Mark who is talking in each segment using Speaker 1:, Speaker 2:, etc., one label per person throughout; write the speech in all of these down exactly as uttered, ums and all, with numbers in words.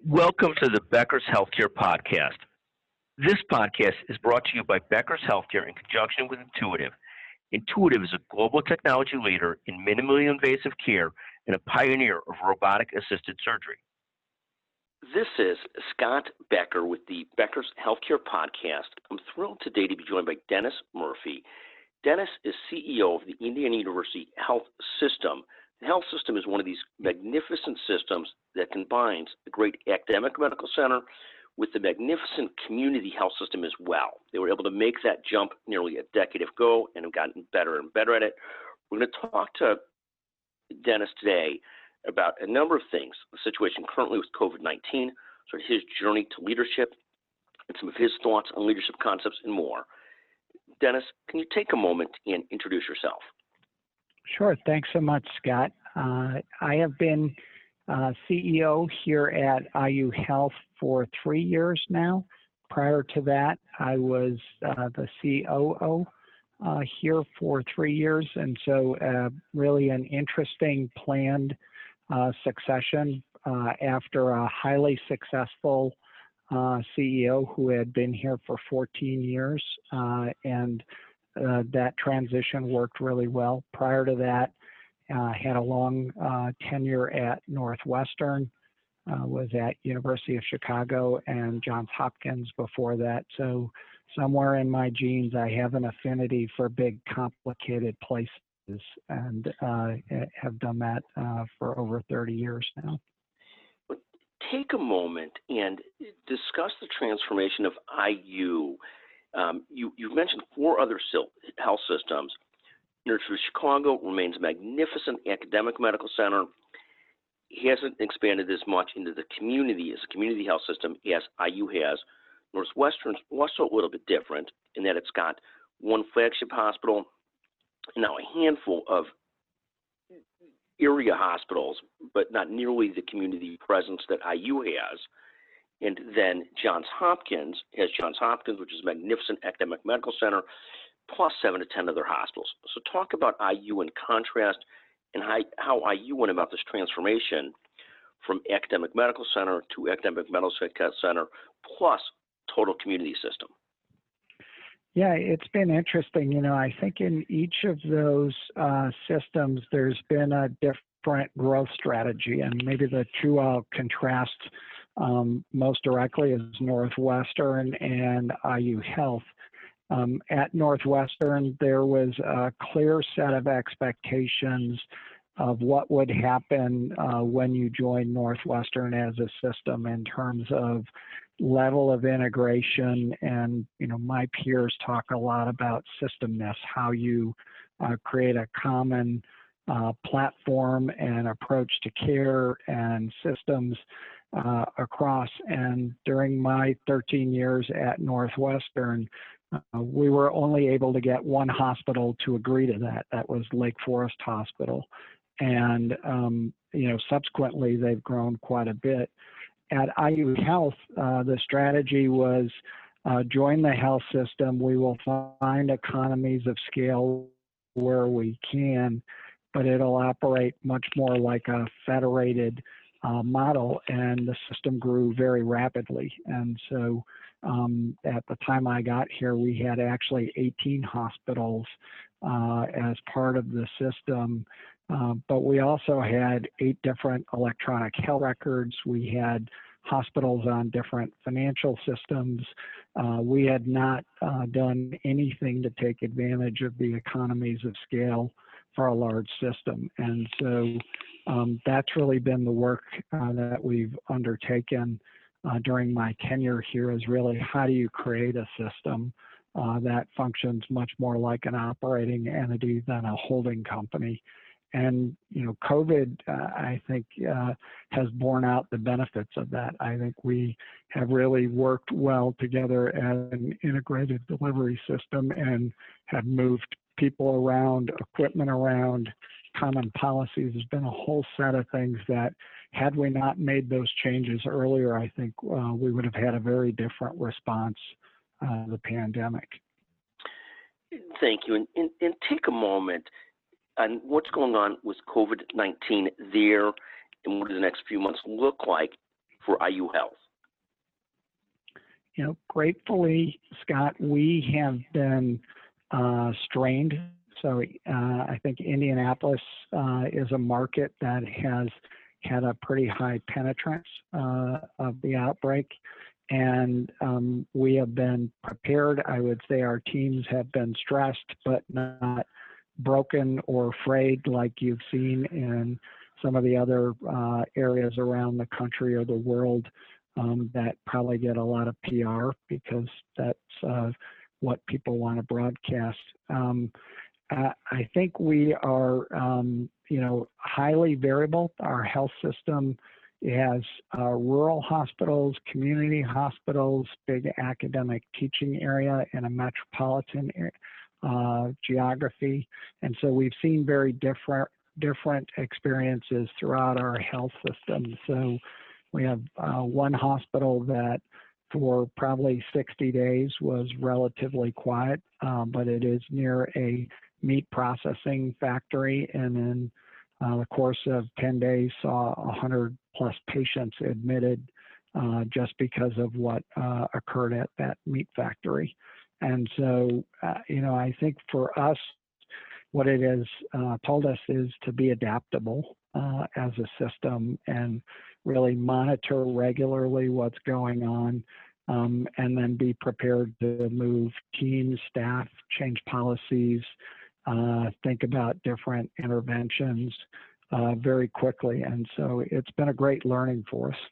Speaker 1: Welcome to the Becker's Healthcare Podcast. This podcast is brought to you by Becker's Healthcare in conjunction with Intuitive. Intuitive is a global technology leader in minimally invasive care and a pioneer of robotic-assisted surgery. This is Scott Becker with the Becker's Healthcare Podcast. I'm thrilled today to be joined by Dennis Murphy. Dennis is C E O of the Indiana University Health System. The health system is one of these magnificent systems that combines the great academic medical center with the magnificent community health system as well. They were able to make that jump nearly a decade ago and have gotten better and better at it. We're going to talk to Dennis today about a number of things, the situation currently with COVID nineteen, sort of his journey to leadership, and some of his thoughts on leadership concepts and more. Dennis, can you take a moment and introduce yourself?
Speaker 2: Sure. Thanks so much, Scott. Uh, I have been uh, C E O here at I U Health for three years now. Prior to that, I was uh, the C O O uh, here for three years, and so uh, really an interesting planned uh, succession uh, after a highly successful uh, C E O who had been here for fourteen years, uh, and Uh, that transition worked really well. Prior to that, uh, had a long uh, tenure at Northwestern, uh, was at University of Chicago and Johns Hopkins before that. So somewhere in my genes, I have an affinity for big, complicated places, and uh, have done that uh, for over thirty years now.
Speaker 1: Take a moment and discuss the transformation of I U. Um, you, you've mentioned four other health systems. University of Chicago remains a magnificent academic medical center. It hasn't expanded as much into the community as a community health system as I U has. Northwestern's also a little bit different in that it's got one flagship hospital and now a handful of area hospitals, but not nearly the community presence that I U has. And then Johns Hopkins has Johns Hopkins, which is a magnificent academic medical center, plus seven to ten other hospitals. So talk about I U in contrast and how, how I U went about this transformation from academic medical center to academic medical center, plus total community system.
Speaker 2: Yeah, it's been interesting. You know, I think in each of those uh, systems, there's been a different growth strategy, and maybe the two I'll contrast Um, most directly is Northwestern and I U Health. Um, at Northwestern, there was a clear set of expectations of what would happen uh, when you join Northwestern as a system in terms of level of integration. And, you know, my peers talk a lot about systemness, how you uh, create a common uh, platform and approach to care and systems Uh, across. And during my thirteen years at Northwestern, uh, we were only able to get one hospital to agree to that. That was Lake Forest Hospital. And, um, you know, subsequently, they've grown quite a bit. At I U Health, uh, the strategy was uh, join the health system. We will find economies of scale where we can, but it'll operate much more like a federated Uh, model, and the system grew very rapidly. And so um, at the time I got here, we had actually eighteen hospitals uh, as part of the system, uh, but we also had eight different electronic health records. We had hospitals on different financial systems. Uh, we had not uh, done anything to take advantage of the economies of scale for a large system. And so um, that's really been the work uh, that we've undertaken uh, during my tenure here, is really how do you create a system uh, that functions much more like an operating entity than a holding company. And, you know, COVID, uh, I think, uh, has borne out the benefits of that. I think we have really worked well together as an integrated delivery system and have moved people around, equipment around, common policies. There's been a whole set of things that, had we not made those changes earlier, I think uh, we would have had a very different response uh, to the pandemic.
Speaker 1: Thank you. And, and, and take a moment on what's going on with COVID nineteen there, and what do the next few months look like
Speaker 3: for I U Health?
Speaker 2: You know, gratefully, Scott, we have been uh, strained. So uh, I think Indianapolis uh, is a market that has had a pretty high penetrance uh, of the outbreak. And um, we have been prepared. I would say our teams have been stressed, but not broken or afraid like you've seen in some of the other uh, areas around the country or the world um, that probably get a lot of P R because that's uh, what people want to broadcast. Um, uh, I think we are, um, you know, highly variable. Our health system has uh, rural hospitals, community hospitals, big academic teaching area, and a metropolitan uh, geography. And so we've seen very different different experiences throughout our health system. So we have uh, one hospital that for probably sixty days was relatively quiet, uh, but it is near a meat processing factory, and in uh, the course of ten days saw one hundred plus patients admitted uh, just because of what uh, occurred at that meat factory. And so, uh, you know, I think for us, what it has uh, told us is to be adaptable uh, as a system and really monitor regularly what's going on, um, and then be prepared to move teams, staff, change policies, uh, think about different interventions uh, very quickly. And so it's been a great learning for us.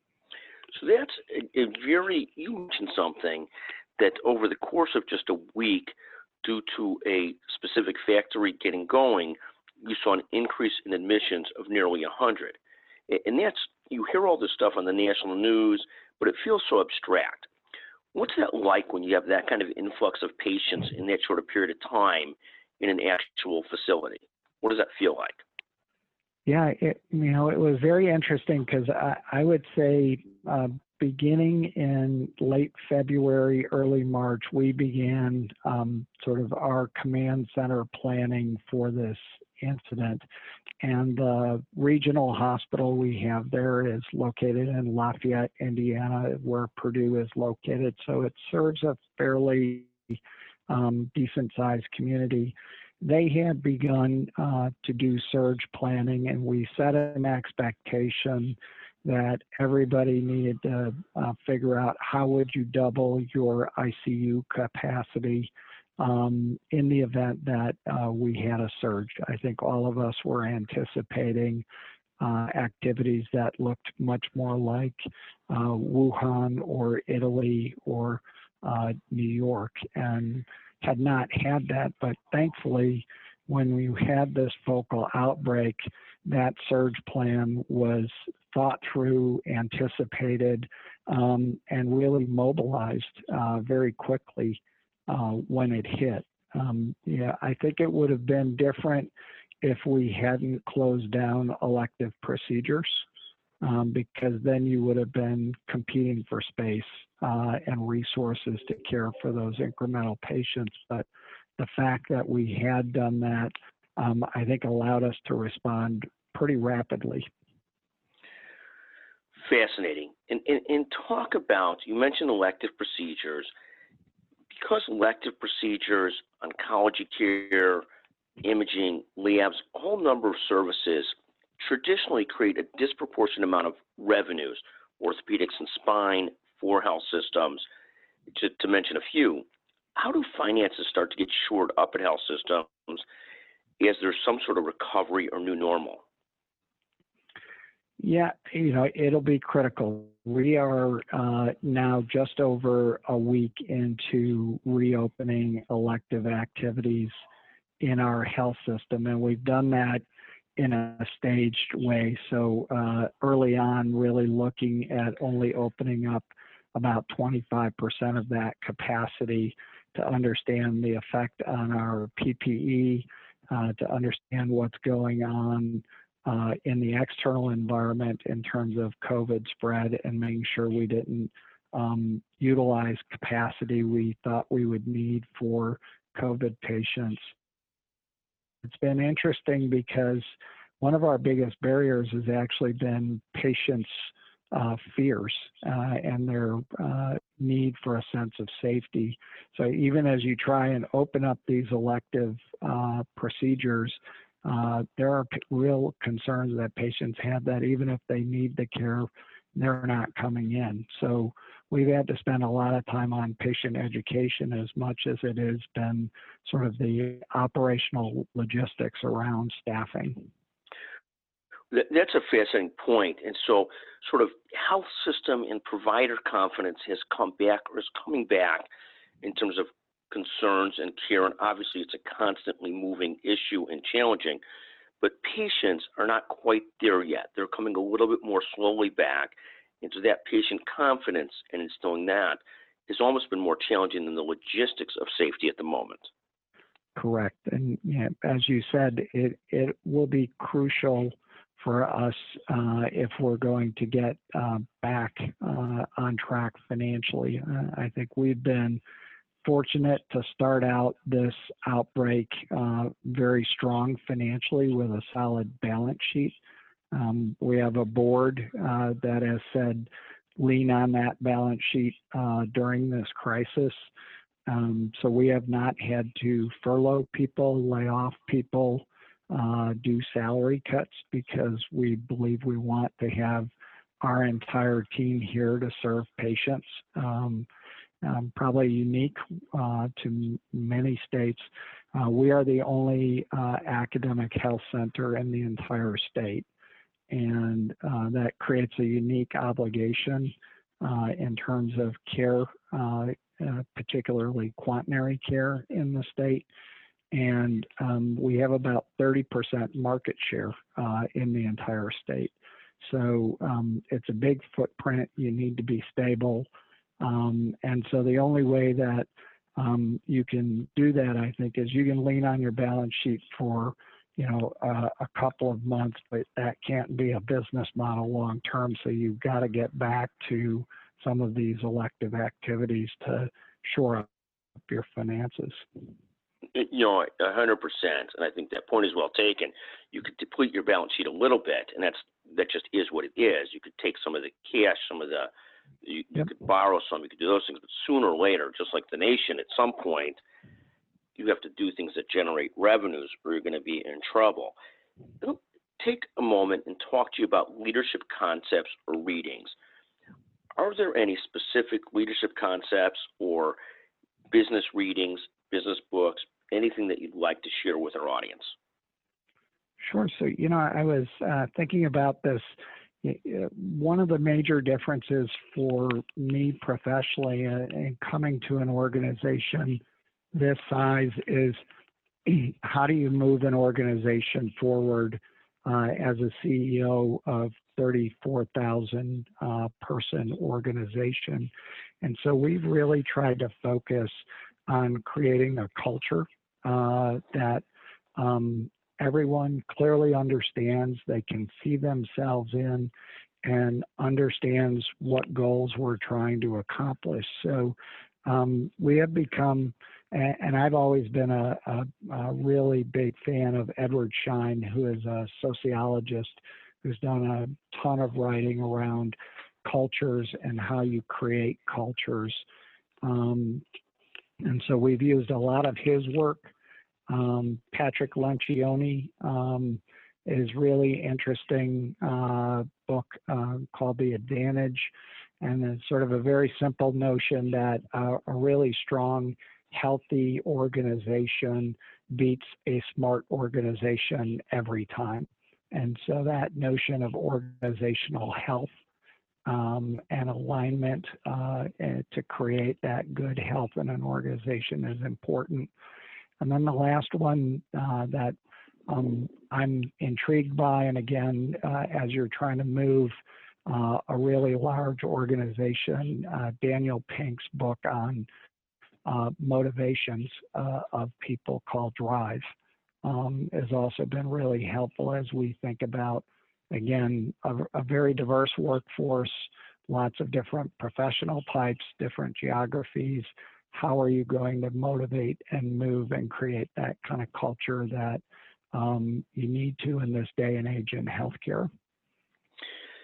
Speaker 3: So that's a, a very, you mentioned something that over the course of just a week, due to a specific factory getting going, you saw an increase in admissions of nearly one hundred. And that's, you hear all this stuff on the national news, but it feels so abstract. What's that like when you have that kind of influx of patients in that short a period of time in an actual facility? What does that feel like?
Speaker 2: Yeah, it, you know, it was very interesting because I, I would say uh, beginning in late February, early March, we began um, sort of our command center planning for this incident. And the regional hospital we have there is located in Lafayette, Indiana, where Purdue is located. So it serves a fairly um, decent-sized community. They had begun uh, to do surge planning, and we set an expectation that everybody needed to uh, figure out how would you double your I C U capacity um, in the event that uh, we had a surge. I think all of us were anticipating uh, activities that looked much more like uh, Wuhan or Italy or uh, New York, and had not had that, but thankfully, when we had this focal outbreak, that surge plan was thought through, anticipated, um, and really mobilized uh, very quickly uh, when it hit. Um, yeah, I think it would have been different if we hadn't closed down elective procedures, um, because then you would have been competing for space uh, and resources to care for those incremental patients. But the fact that we had done that, um, I think, allowed us to respond pretty rapidly.
Speaker 3: Fascinating. And, and, and talk about, you mentioned elective procedures. Because elective procedures, oncology care, imaging, labs, a whole number of services traditionally create a disproportionate amount of revenues, orthopedics and spine, for health systems, to, to mention a few. How do finances start to get shored up at health systems as there's some sort of recovery or new normal?
Speaker 2: Yeah, you know, it'll be critical. We are uh, now just over a week into reopening elective activities in our health system, and we've done that in a staged way. So uh, early on, really looking at only opening up about twenty-five percent of that capacity to understand the effect on our P P E, uh, to understand what's going on uh, in the external environment in terms of COVID spread, and making sure we didn't um, utilize capacity we thought we would need for COVID patients. It's been interesting because one of our biggest barriers has actually been patients uh, fears uh, and their uh, need for a sense of safety. So even as you try and open up these elective uh, procedures, uh, there are p- real concerns that patients have that even if they need the care, they're not coming in. So we've had to spend a lot of time on patient education as much as it has been sort of the operational logistics around staffing.
Speaker 3: That's a fascinating point. And so sort of health system and provider confidence has come back or is coming back in terms of concerns and care. And obviously it's a constantly moving issue and challenging, but patients are not quite there yet. They're coming a little bit more slowly back. And so that patient confidence and instilling that has almost been more challenging than the logistics of safety at the moment.
Speaker 2: Correct. And yeah, as you said, it, it will be crucial for us uh, if we're going to get uh, back uh, on track financially. Uh, I think we've been fortunate to start out this outbreak uh, very strong financially with a solid balance sheet. Um, we have a board uh, that has said lean on that balance sheet uh, during this crisis. Um, so we have not had to furlough people, lay off people, uh, do salary cuts because we believe we want to have our entire team here to serve patients. Um, um, probably unique uh, to many states. Uh, we are the only uh, academic health center in the entire state, and uh, that creates a unique obligation uh, in terms of care, uh, uh, particularly quaternary care in the state. And um, we have about thirty percent market share uh, in the entire state. So um, it's a big footprint. You need to be stable. Um, and so the only way that um, you can do that, I think, is you can lean on your balance sheet for, you know, uh, a couple of months, but that can't be a business model long term. So you've got to get back to some of these elective activities to shore up your finances.
Speaker 3: You know, a hundred percent, and I think that point is well taken. You could deplete your balance sheet a little bit, and that's that just is what it is. You could take some of the cash, some of the, you, you
Speaker 2: Yep.
Speaker 3: could borrow some, you could do those things, but sooner or later, just like the nation, at some point, you have to do things that generate revenues, or you're going to be in trouble. I'll take a moment and talk to you about leadership concepts or readings. Are there any specific leadership concepts or business readings, business books, anything that you'd like to share with our audience?
Speaker 2: Sure. So, you know, I was uh, thinking about this. One of the major differences for me professionally uh, in coming to an organization this size is how do you move an organization forward uh, as a C E O of thirty-four thousand uh, person organization? And so we've really tried to focus on creating a culture uh, that um, everyone clearly understands, they can see themselves in, and understands what goals we're trying to accomplish. So um, we have become, and I've always been a, a, a really big fan of Edward Schein, who is a sociologist who's done a ton of writing around cultures and how you create cultures. Um, and so we've used a lot of his work. Um, Patrick Lencioni um, is really interesting uh, book uh, called The Advantage, and it's sort of a very simple notion that uh, a really strong, healthy organization beats a smart organization every time. And so that notion of organizational health um, and alignment uh, and to create that good health in an organization is important. And then the last one uh, that um, I'm intrigued by, and again, uh, as you're trying to move uh, a really large organization, uh, Daniel Pink's book on uh, motivations uh, of people called Drive um, has also been really helpful as we think about, again, a, a very diverse workforce, lots of different professional types, different geographies. How are you going to motivate and move and create that kind of culture that um, you need to in this day and age in healthcare?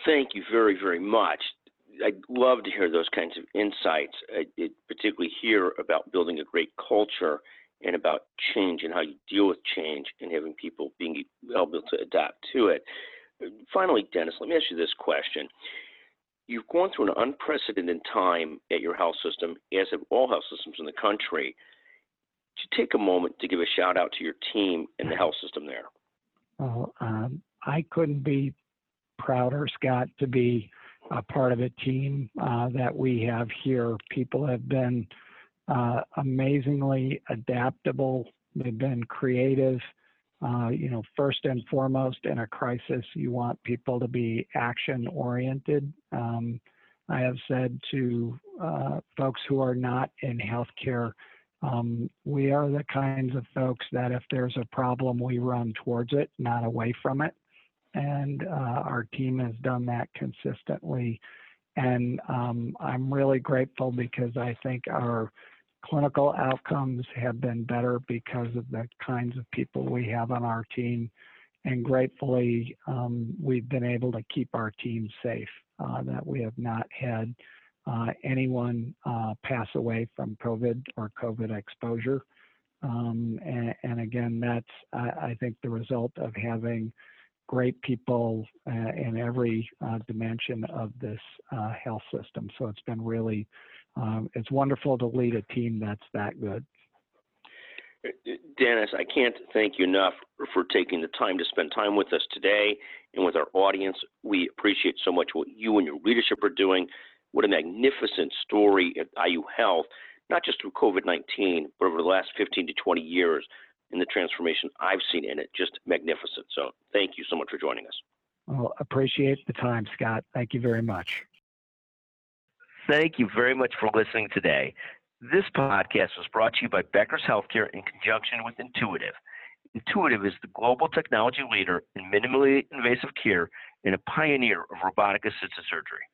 Speaker 3: Thank you very, very much. I'd love to hear those kinds of insights, uh, it, particularly hear about building a great culture and about change and how you deal with change and having people being able to adapt to it. Finally, Dennis, let me ask you this question. You've gone through an unprecedented time at your health system, as have all health systems in the country. Would you take a moment to give a shout out to your team and the health system there?
Speaker 2: Well, um, I couldn't be prouder, Scott, to be a part of a team uh, that we have here. People have been uh, amazingly adaptable. They've been creative. Uh, you know, first and foremost, in a crisis, you want people to be action-oriented. Um, I have said to uh, folks who are not in healthcare, um, we are the kinds of folks that if there's a problem, we run towards it, not away from it. And uh, our team has done that consistently. And um, I'm really grateful because I think our clinical outcomes have been better because of the kinds of people we have on our team. And gratefully, um, we've been able to keep our team safe, uh, that we have not had uh, anyone uh, pass away from COVID or COVID exposure. Um, and, and again, that's, I, I think, the result of having great people uh, in every uh, dimension of this uh, health system. So it's been really, um, it's wonderful to lead a team that's that good.
Speaker 3: Dennis, I can't thank you enough for taking the time to spend time with us today and with our audience. We appreciate so much what you and your leadership are doing. What a magnificent story at I U Health, not just through COVID nineteen, but over the last fifteen to twenty years. And the transformation I've seen in it, just magnificent. So thank you so much for joining us.
Speaker 2: Well, appreciate the time, Scott. Thank you very much.
Speaker 1: Thank you very much for listening today. This podcast was brought to you by Becker's Healthcare in conjunction with Intuitive. Intuitive is the global technology leader in minimally invasive care and a pioneer of robotic-assisted surgery.